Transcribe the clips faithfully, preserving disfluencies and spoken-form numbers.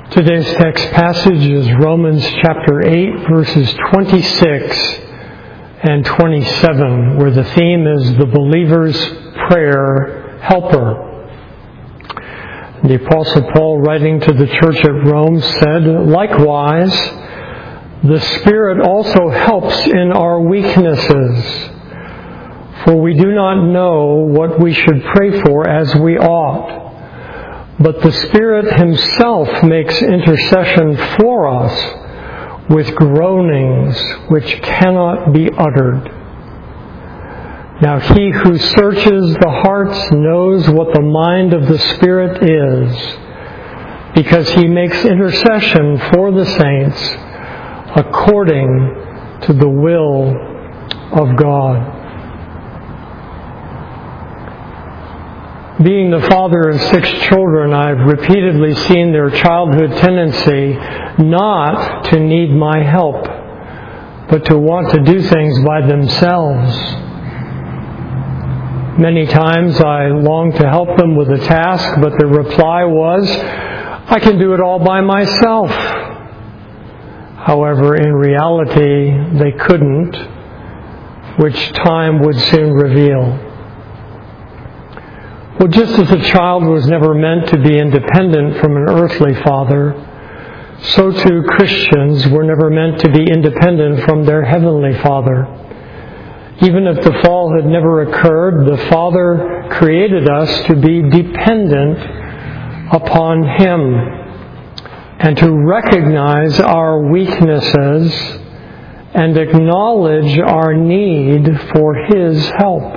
Today's text passage is Romans chapter eight, verses twenty-six and twenty-seven, where the theme is the believer's prayer helper. The Apostle Paul, writing to the church at Rome, said, "Likewise, the Spirit also helps in our weaknesses, for we do not know what we should pray for as we ought. But the Spirit Himself makes intercession for us with groanings which cannot be uttered. Now He who searches the hearts knows what the mind of the Spirit is, because He makes intercession for the saints according to the will of God." Being the father of six children, I've repeatedly seen their childhood tendency not to need my help, but to want to do things by themselves. Many times I longed to help them with a task, but the reply was, "I can do it all by myself." However, in reality, they couldn't, which time would soon reveal. Well, just as a child was never meant to be independent from an earthly father, so too Christians were never meant to be independent from their heavenly Father. Even if the fall had never occurred, the Father created us to be dependent upon Him and to recognize our weaknesses and acknowledge our need for His help.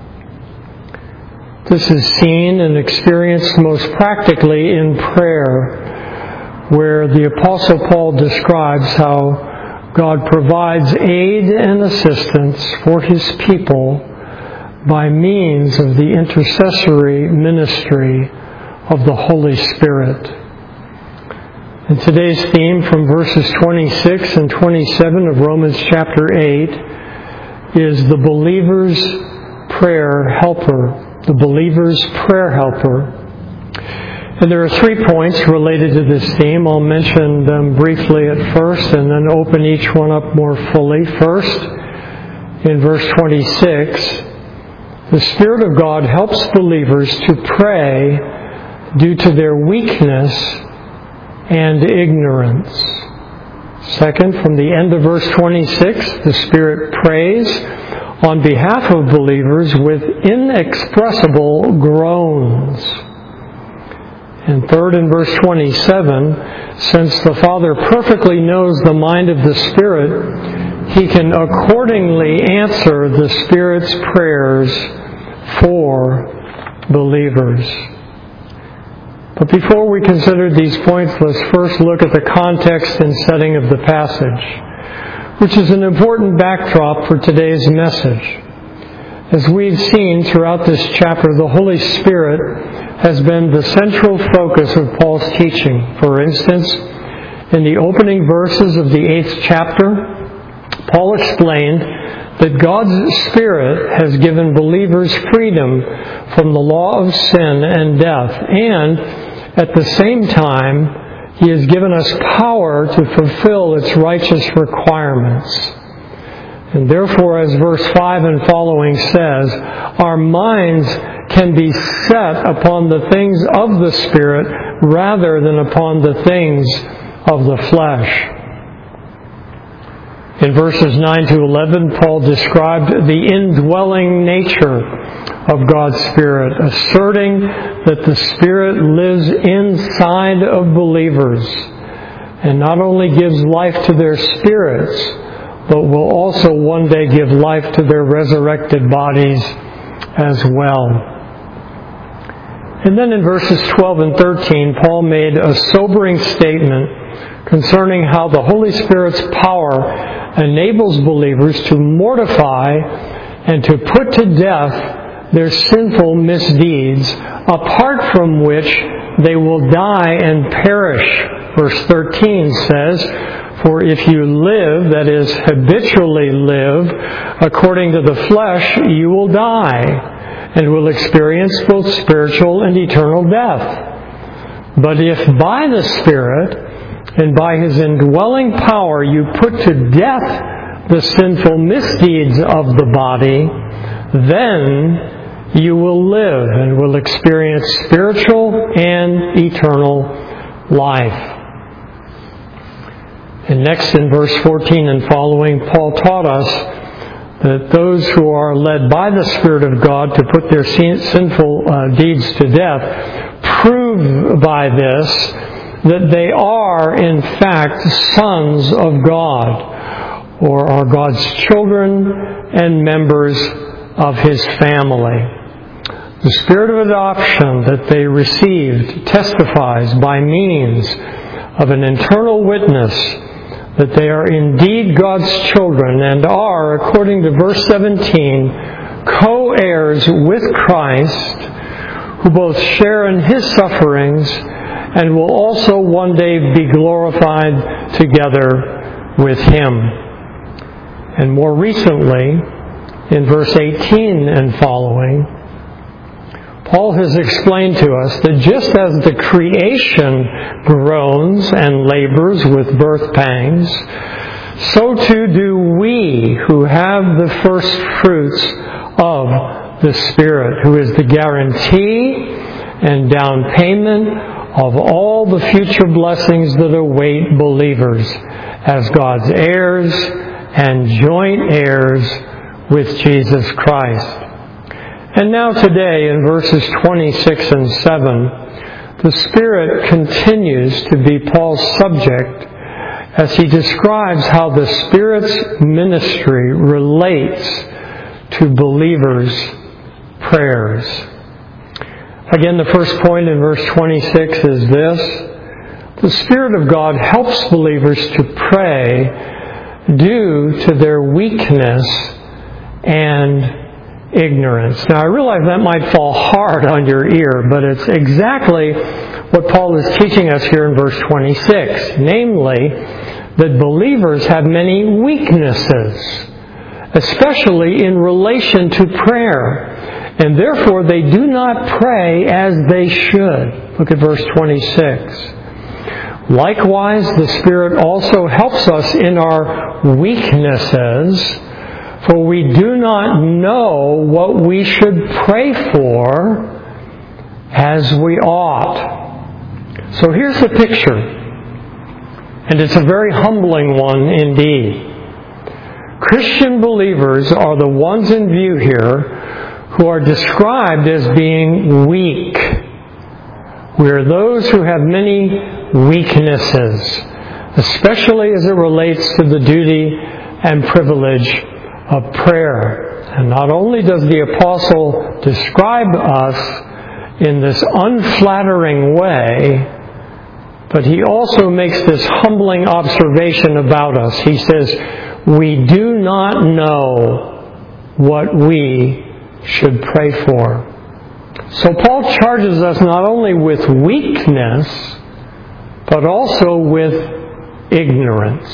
This is seen and experienced most practically in prayer, where the Apostle Paul describes how God provides aid and assistance for His people by means of the intercessory ministry of the Holy Spirit. And today's theme from verses twenty-six and twenty-seven of Romans chapter eight is the believer's prayer helper. The believer's prayer helper. And there are three points related to this theme. I'll mention them briefly at first and then open each one up more fully. First, in verse twenty-six, the Spirit of God helps believers to pray due to their weakness and ignorance. Second, from the end of verse twenty-six, the Spirit prays on behalf of believers with inexpressible groans. And third, in verse twenty-seven, since the Father perfectly knows the mind of the Spirit, He can accordingly answer the Spirit's prayers for believers. But before we consider these points, let's first look at the context and setting of the passage, which is an important backdrop for today's message. As we've seen throughout this chapter, the Holy Spirit has been the central focus of Paul's teaching. For instance, in the opening verses of the eighth chapter, Paul explained that God's Spirit has given believers freedom from the law of sin and death, and at the same time, He has given us power to fulfill its righteous requirements. And therefore, as verse five and following says, our minds can be set upon the things of the Spirit rather than upon the things of the flesh. In verses nine to eleven, Paul described the indwelling nature of God's Spirit, asserting that the Spirit lives inside of believers and not only gives life to their spirits, but will also one day give life to their resurrected bodies as well. And then in verses twelve and thirteen, Paul made a sobering statement concerning how the Holy Spirit's power enables believers to mortify and to put to death their sinful misdeeds, apart from which they will die and perish. Verse thirteen says, "For if you live, that is, habitually live, according to the flesh, you will die, and will experience both spiritual and eternal death. But if by the Spirit and by His indwelling power you put to death the sinful misdeeds of the body, then you will live and will experience spiritual and eternal life. And next in verse fourteen and following, Paul taught us that those who are led by the Spirit of God to put their sinful uh, deeds to death prove by this that they are in fact sons of God, or are God's children and members of His family. The Spirit of adoption that they received testifies by means of an internal witness that they are indeed God's children and are, according to verse seventeen, co-heirs with Christ, who both share in His sufferings and will also one day be glorified together with Him. And more recently, in verse eighteen and following, Paul has explained to us that just as the creation groans and labors with birth pangs, so too do we who have the first fruits of the Spirit, who is the guarantee and down payment of all the future blessings that await believers as God's heirs and joint heirs with Jesus Christ. And now today, in verses twenty-six and seven, the Spirit continues to be Paul's subject as he describes how the Spirit's ministry relates to believers' prayers. Again, the first point in verse twenty-six is this: the Spirit of God helps believers to pray due to their weakness and ignorance. Now, I realize that might fall hard on your ear, but it's exactly what Paul is teaching us here in verse twenty-six. Namely, that believers have many weaknesses, especially in relation to prayer, and therefore they do not pray as they should. Look at verse twenty-six. Likewise, the Spirit also helps us in our weaknesses, for we do not know what we should pray for as we ought. So here's the picture, and it's a very humbling one indeed. Christian believers are the ones in view here who are described as being weak. We are those who have many weaknesses, especially as it relates to the duty and privilege of prayer. And not only does the apostle describe us in this unflattering way, but he also makes this humbling observation about us. He says, we do not know what we should pray for. So Paul charges us not only with weakness, but also with ignorance.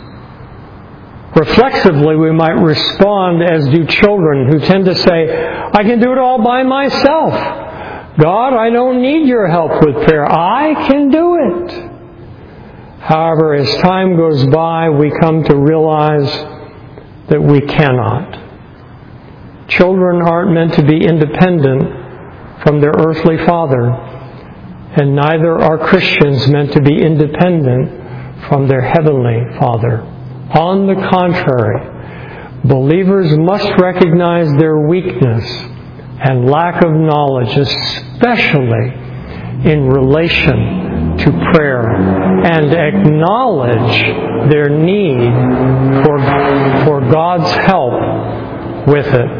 Reflexively, we might respond as do children who tend to say, I can do it all by myself. God, I don't need your help with prayer. I can do it. However, as time goes by, we come to realize that we cannot. Children aren't meant to be independent from their earthly father, and neither are Christians meant to be independent from their heavenly Father. On the contrary, believers must recognize their weakness and lack of knowledge, especially in relation to prayer, and acknowledge their need for, for God's help with it.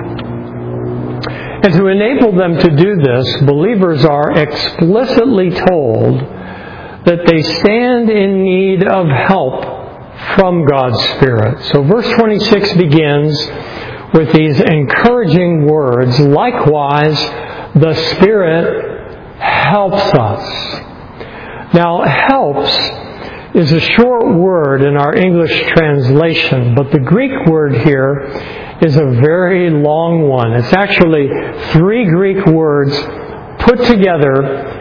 And to enable them to do this, believers are explicitly told that they stand in need of help from God's Spirit. So verse twenty-six begins with these encouraging words, likewise, the Spirit helps us. Now, helps is a short word in our English translation, but the Greek word here is a very long one. It's actually three Greek words put together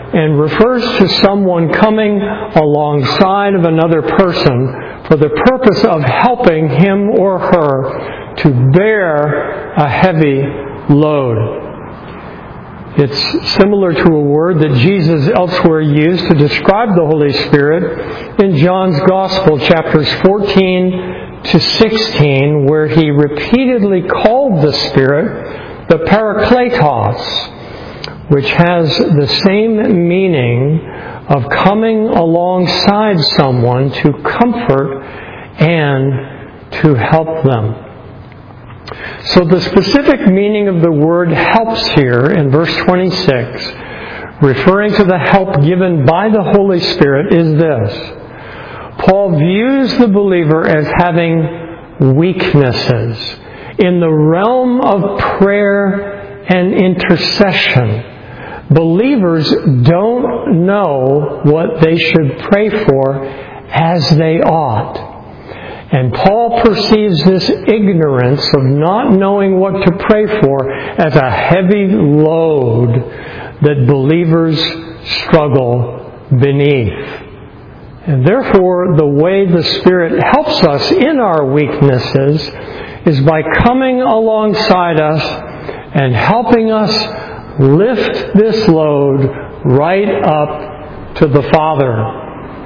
and refers to someone coming alongside of another person for the purpose of helping him or her to bear a heavy load. It's similar to a word that Jesus elsewhere used to describe the Holy Spirit in John's Gospel, chapters fourteen to sixteen, where he repeatedly called the Spirit the Parakletos, which has the same meaning of coming alongside someone to comfort and to help them. So the specific meaning of the word helps here in verse twenty-six, referring to the help given by the Holy Spirit, is this. Paul views the believer as having weaknesses in the realm of prayer and intercession. Believers don't know what they should pray for as they ought. And Paul perceives this ignorance of not knowing what to pray for as a heavy load that believers struggle beneath. And therefore, the way the Spirit helps us in our weaknesses is by coming alongside us and helping us lift this load right up to the Father.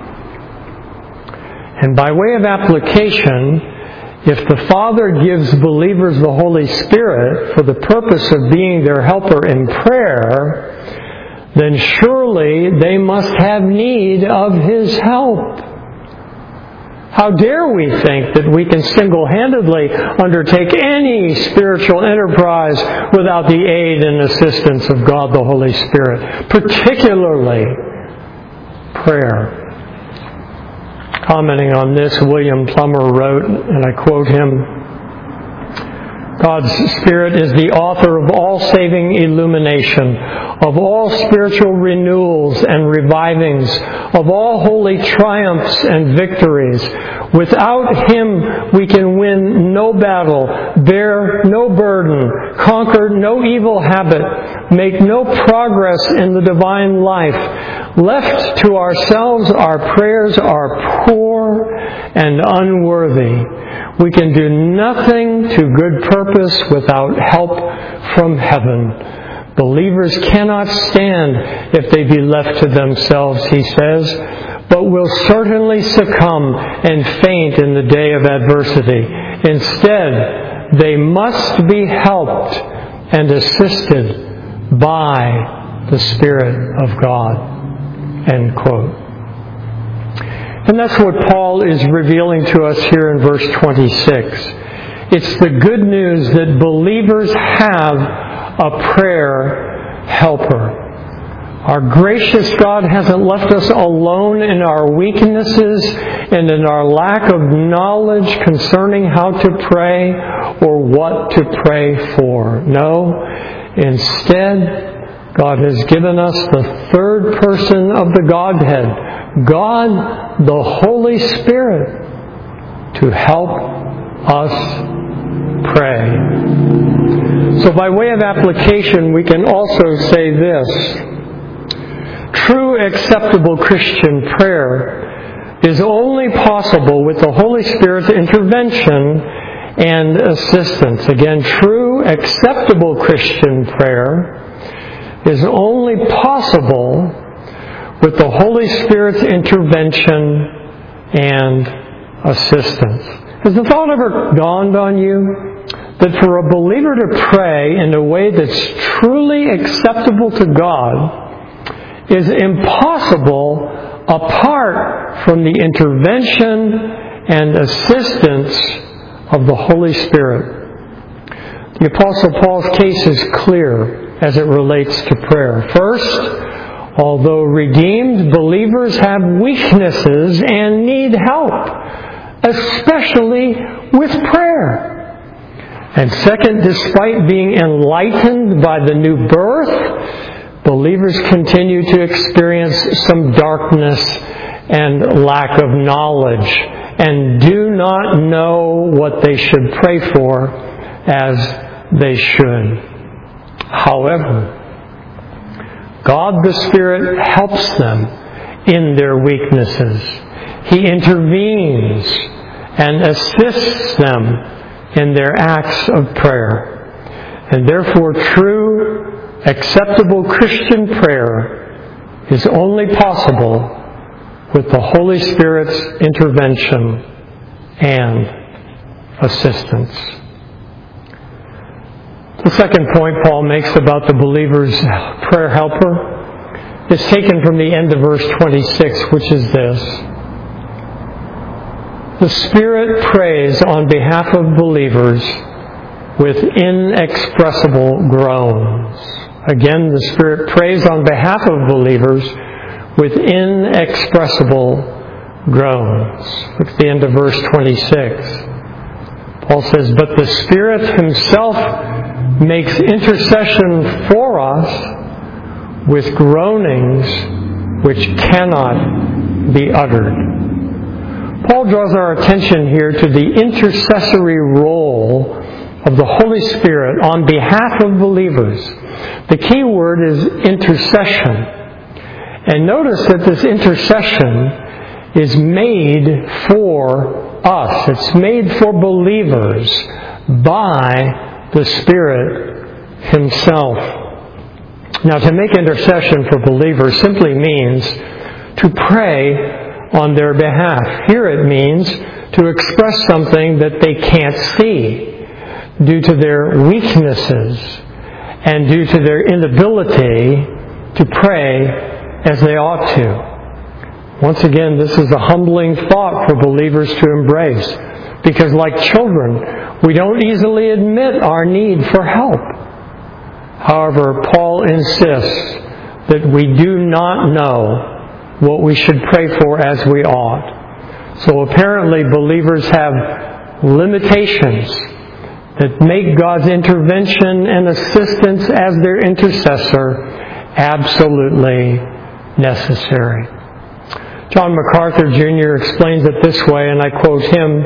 And by way of application, if the Father gives believers the Holy Spirit for the purpose of being their helper in prayer, then surely they must have need of His help. How dare we think that we can single-handedly undertake any spiritual enterprise without the aid and assistance of God the Holy Spirit, particularly prayer. Commenting on this, William Plummer wrote, and I quote him, God's Spirit is the author of all saving illumination, of all spiritual renewals and revivings, of all holy triumphs and victories. Without Him we can win no battle, bear no burden, conquer no evil habit, make no progress in the divine life. Left to ourselves, our prayers are poor and unworthy. We can do nothing to good purpose without help from heaven. Believers cannot stand if they be left to themselves, he says, but will certainly succumb and faint in the day of adversity. Instead, they must be helped and assisted by the Spirit of God. End quote. And that's what Paul is revealing to us here in verse twenty-six. It's the good news that believers have a prayer helper. Our gracious God hasn't left us alone in our weaknesses and in our lack of knowledge concerning how to pray or what to pray for. No, instead, God has given us the third person of the Godhead, God the Holy Spirit, to help us pray. So by way of application, we can also say this. True acceptable Christian prayer is only possible with the Holy Spirit's intervention and assistance. Again, true acceptable Christian prayer is only possible with the Holy Spirit's intervention and assistance. Has the thought ever dawned on you that for a believer to pray in a way that's truly acceptable to God is impossible apart from the intervention and assistance of the Holy Spirit? The Apostle Paul's case is clear as it relates to prayer. First, although redeemed, believers have weaknesses and need help, especially with prayer. And second, despite being enlightened by the new birth, believers continue to experience some darkness and lack of knowledge and do not know what they should pray for as they should. However, God the Spirit helps them in their weaknesses. He intervenes and assists them in their acts of prayer. And therefore, true, acceptable Christian prayer is only possible with the Holy Spirit's intervention and assistance. The second point Paul makes about the believer's prayer helper is taken from the end of verse twenty-six, which is this. The Spirit prays on behalf of believers with inexpressible groans. Again, the Spirit prays on behalf of believers with inexpressible groans. Look at the end of verse twenty-six. Paul says, "But the Spirit Himself makes intercession for us with groanings which cannot be uttered." Paul draws our attention here to the intercessory role of the Holy Spirit on behalf of believers. The key word is intercession. And notice that this intercession is made for us. It's made for believers by the Spirit Himself. Now, to make intercession for believers simply means to pray on their behalf. Here it means to express something that they can't see due to their weaknesses and due to their inability to pray as they ought to. Once again, this is a humbling thought for believers to embrace, because like children, we don't easily admit our need for help. However, Paul insists that we do not know what we should pray for as we ought. So apparently believers have limitations that make God's intervention and assistance as their intercessor absolutely necessary. John MacArthur Junior explains it this way, and I quote him,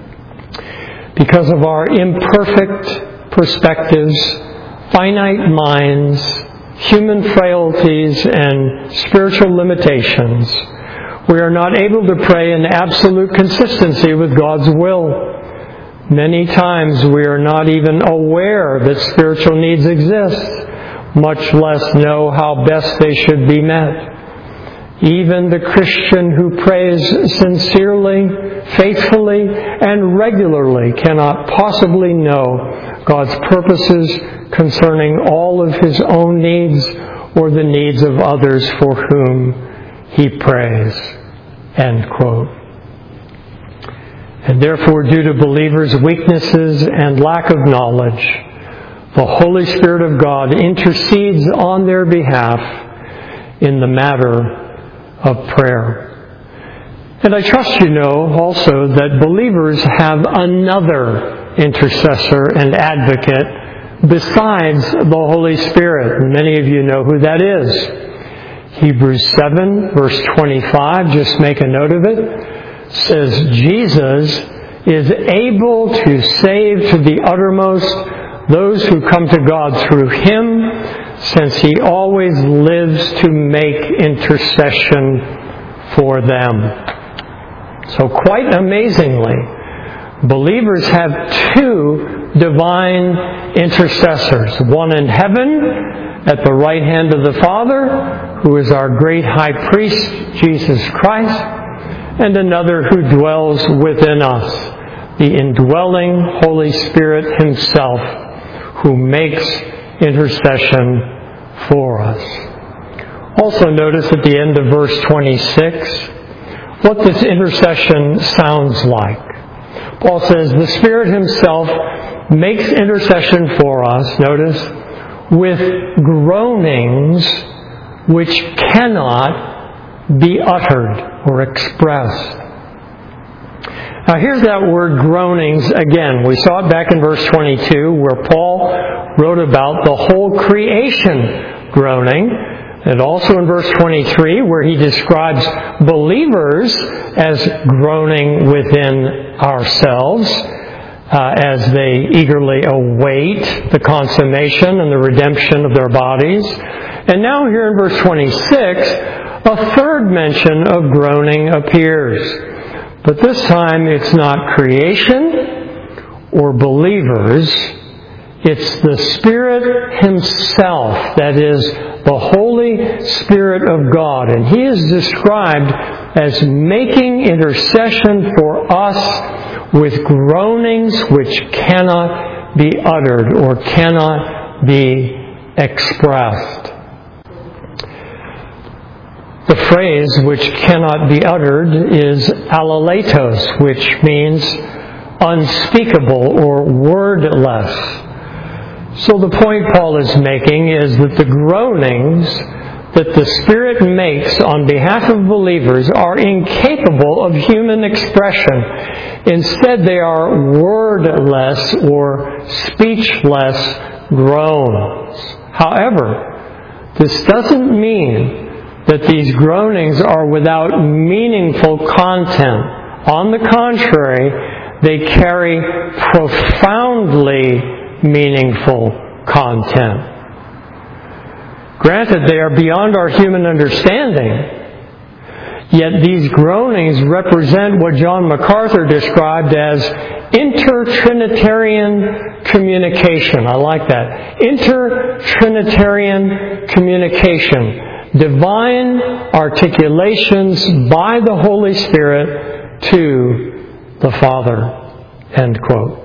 "Because of our imperfect perspectives, finite minds, human frailties, and spiritual limitations, we are not able to pray in absolute consistency with God's will. Many times we are not even aware that spiritual needs exist, much less know how best they should be met. Even the Christian who prays sincerely, faithfully, and regularly cannot possibly know God's purposes concerning all of his own needs or the needs of others for whom he prays." End quote. And therefore, due to believers' weaknesses and lack of knowledge, the Holy Spirit of God intercedes on their behalf in the matter of prayer. And I trust you know also that believers have another intercessor and advocate besides the Holy Spirit. And many of you know who that is. Hebrews seven, verse twenty-five, just make a note of it, says, "Jesus is able to save to the uttermost those who come to God through Him, since He always lives to make intercession for them." So quite amazingly, believers have two divine intercessors. One in heaven at the right hand of the Father, who is our great high priest, Jesus Christ, and another who dwells within us, the indwelling Holy Spirit Himself, who makes intercession for us. Also notice at the end of verse twenty-six what this intercession sounds like. Paul says, "The Spirit Himself makes intercession for us," notice, "with groanings which cannot be uttered or expressed." Now here's that word groanings again. We saw it back in verse twenty-two where Paul wrote about the whole creation groaning. And also in verse twenty-three where he describes believers as groaning within ourselves. uh, as they eagerly await the consummation and the redemption of their bodies. And now here in verse twenty-six, a third mention of groaning appears. But this time it's not creation or believers. It's the Spirit Himself, that is, the Holy Spirit of God. And He is described as making intercession for us with groanings which cannot be uttered or cannot be expressed. The phrase which cannot be uttered is alaletos, which means unspeakable or wordless. So the point Paul is making is that the groanings that the Spirit makes on behalf of believers are incapable of human expression. Instead, they are wordless or speechless groans. However, this doesn't mean that these groanings are without meaningful content. On the contrary, they carry profoundly meaningful content. Granted, they are beyond our human understanding, yet these groanings represent what John MacArthur described as inter-Trinitarian communication. I like that. Inter-Trinitarian communication. Divine articulations by the Holy Spirit to the Father. End quote.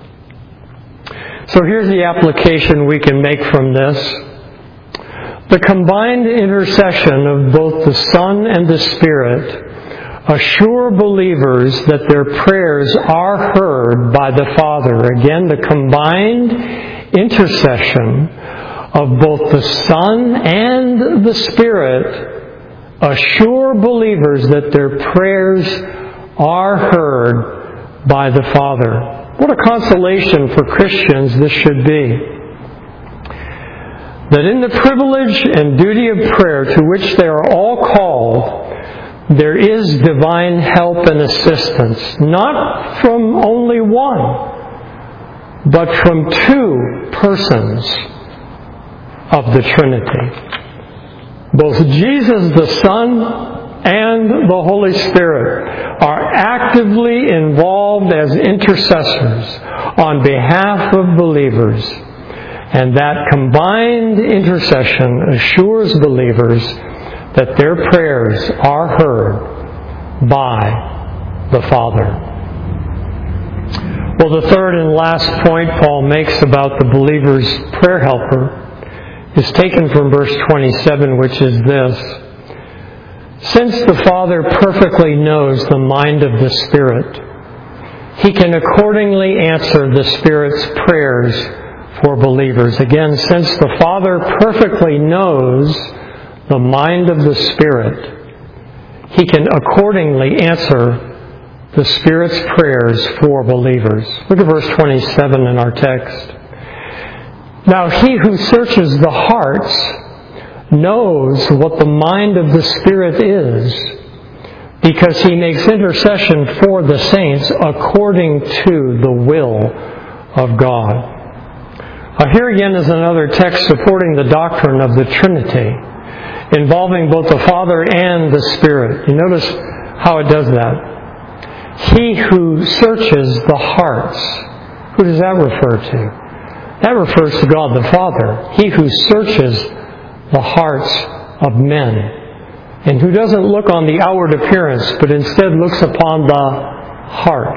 So here's the application we can make from this. The combined intercession of both the Son and the Spirit assure believers that their prayers are heard by the Father. Again, the combined intercession of both the Son and the Spirit assure believers that their prayers are heard by the Father. What a consolation for Christians this should be. That in the privilege and duty of prayer to which they are all called, there is divine help and assistance, not from only one, but from two persons of the Trinity. Both Jesus the Son and the Holy Spirit are actively involved as intercessors on behalf of believers. And that combined intercession assures believers that their prayers are heard by the Father. Well, the third and last point Paul makes about the believer's prayer helper is taken from verse twenty-seven, which is this. Since the Father perfectly knows the mind of the Spirit, He can accordingly answer the Spirit's prayers for believers. Again, since the Father perfectly knows the mind of the Spirit, He can accordingly answer the Spirit's prayers for believers. Look at verse twenty-seven in our text. Now He who searches the hearts knows what the mind of the Spirit is, because He makes intercession for the saints according to the will of God. Now, here again is another text supporting the doctrine of the Trinity, involving both the Father and the Spirit. You notice how it does that. He who searches the hearts. Who does that refer to? That refers to God the Father. He who searches the hearts of men, and who doesn't look on the outward appearance, but instead looks upon the heart.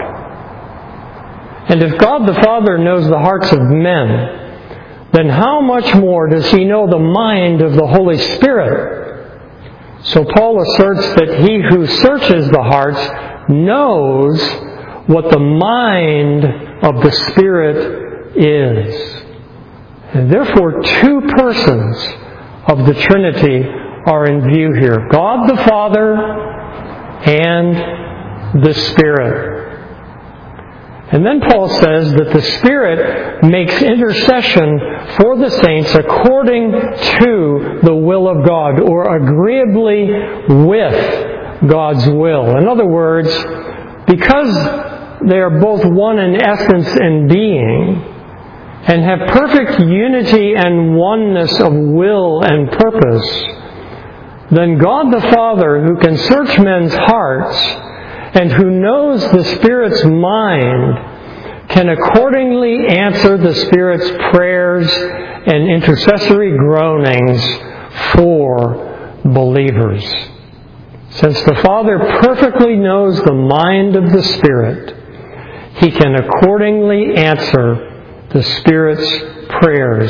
And if God the Father knows the hearts of men, then how much more does He know the mind of the Holy Spirit? So Paul asserts that He who searches the hearts knows what the mind of the Spirit is. And therefore, two persons of the Trinity are in view here. God the Father and the Spirit. And then Paul says that the Spirit makes intercession for the saints according to the will of God, or agreeably with God's will. In other words, because they are both one in essence and being, and have perfect unity and oneness of will and purpose, then God the Father, who can search men's hearts and who knows the Spirit's mind, can accordingly answer the Spirit's prayers and intercessory groanings for believers. Since the Father perfectly knows the mind of the Spirit, He can accordingly answer the Spirit's prayers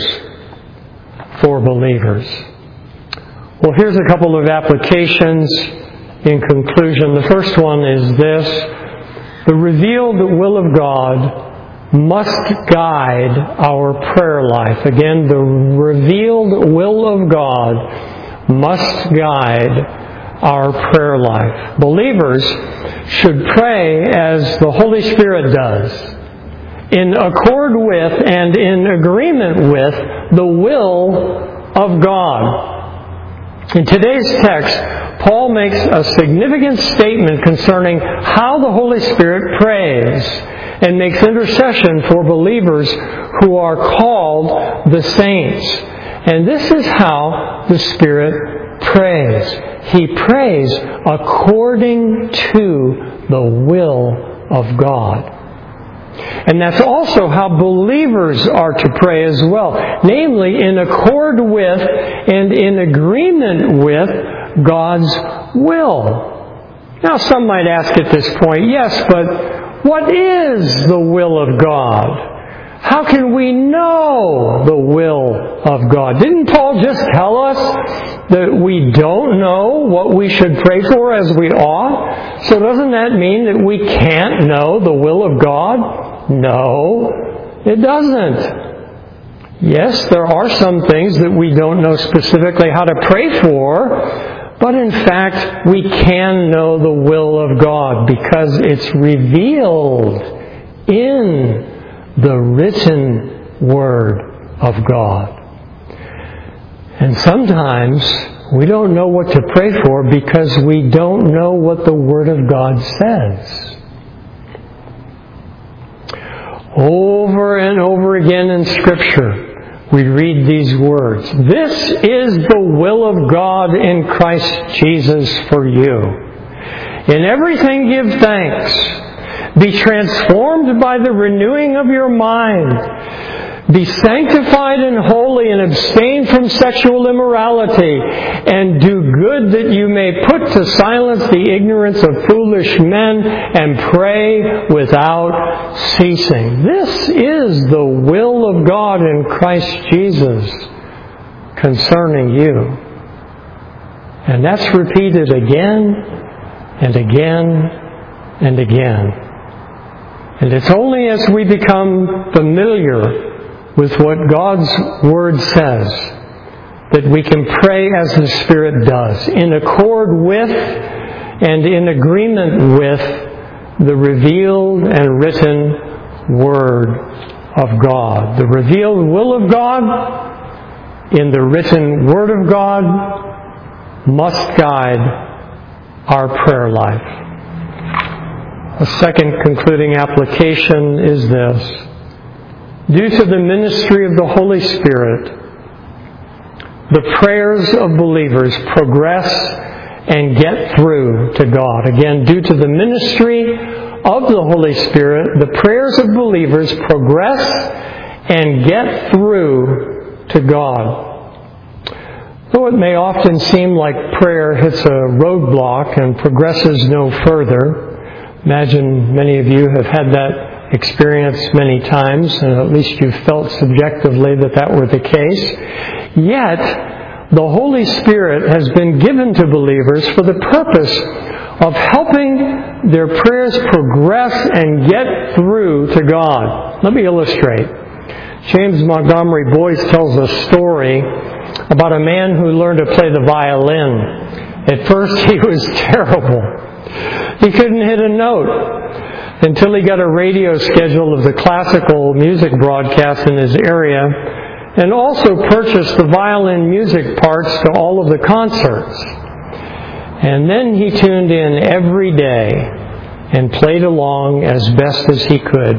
for believers. Well, here's a couple of applications in conclusion. The first one is this: the revealed will of God must guide our prayer life. Again, the revealed will of God must guide our prayer life. Believers should pray as the Holy Spirit does, in accord with and in agreement with the will of God. In today's text, Paul makes a significant statement concerning how the Holy Spirit prays and makes intercession for believers who are called the saints. And this is how the Spirit prays. He prays according to the will of God. And that's also how believers are to pray as well, namely in accord with and in agreement with God's will. Now, some might ask at this point, yes, but what is the will of God? How can we know the will of God? Didn't Paul just tell us that we don't know what we should pray for as we ought? So doesn't that mean that we can't know the will of God? No, it doesn't. Yes, there are some things that we don't know specifically how to pray for, but in fact, we can know the will of God because it's revealed in the written Word of God. And sometimes we don't know what to pray for because we don't know what the Word of God says. Over and over again in Scripture, we read these words: "This is the will of God in Christ Jesus for you. In everything give thanks. Be transformed by the renewing of your mind. Be sanctified and holy and abstain from sexual immorality. And do good that you may put to silence the ignorance of foolish men and pray without ceasing." This is the will of God in Christ Jesus concerning you. And that's repeated again and again and again. And it's only as we become familiar with what God's Word says that we can pray as the Spirit does, in accord with and in agreement with the revealed and written Word of God. The revealed will of God in the written Word of God must guide our prayer life. A second concluding application is this: due to the ministry of the Holy Spirit, the prayers of believers progress and get through to God. Again, due to the ministry of the Holy Spirit, the prayers of believers progress and get through to God. Though it may often seem like prayer hits a roadblock and progresses no further, imagine many of you have had that experience many times, and at least you've felt subjectively that that were the case. Yet, the Holy Spirit has been given to believers for the purpose of helping their prayers progress and get through to God. Let me illustrate. James Montgomery Boyce tells a story about a man who learned to play the violin. At first, he was terrible. He couldn't hit a note until he got a radio schedule of the classical music broadcast in his area, and also purchased the violin music parts to all of the concerts. And then he tuned in every day and played along as best as he could.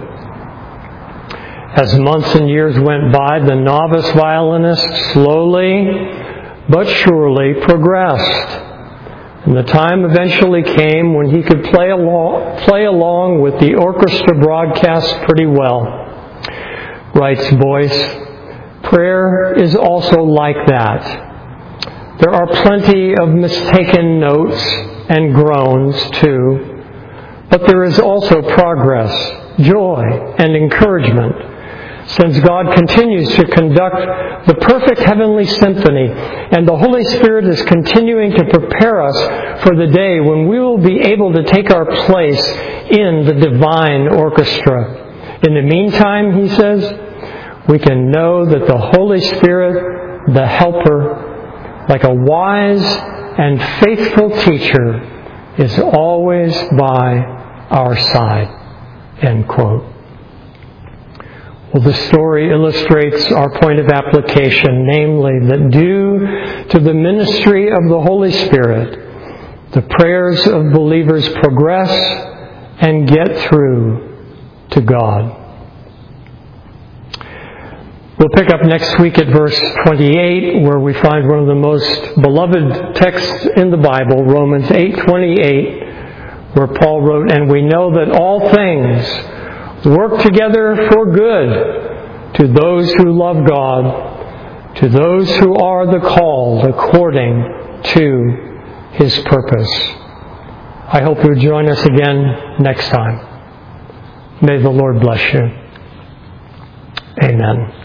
As months and years went by, the novice violinist slowly but surely progressed. And the time eventually came when he could play along, play along with the orchestra broadcast pretty well. Writes Boyce, prayer is also like that. There are plenty of mistaken notes and groans too, but there is also progress, joy, and encouragement, since God continues to conduct the perfect heavenly symphony, and the Holy Spirit is continuing to prepare us for the day when we will be able to take our place in the divine orchestra. In the meantime, he says, we can know that the Holy Spirit, the Helper, like a wise and faithful teacher, is always by our side. End quote. Well, the story illustrates our point of application, namely that due to the ministry of the Holy Spirit, the prayers of believers progress and get through to God. We'll pick up next week at verse twenty-eight, where we find one of the most beloved texts in the Bible, Romans eight twenty-eight, where Paul wrote, "And we know that all things work together for good to those who love God, to those who are the called according to His purpose." I hope you'll join us again next time. May the Lord bless you. Amen.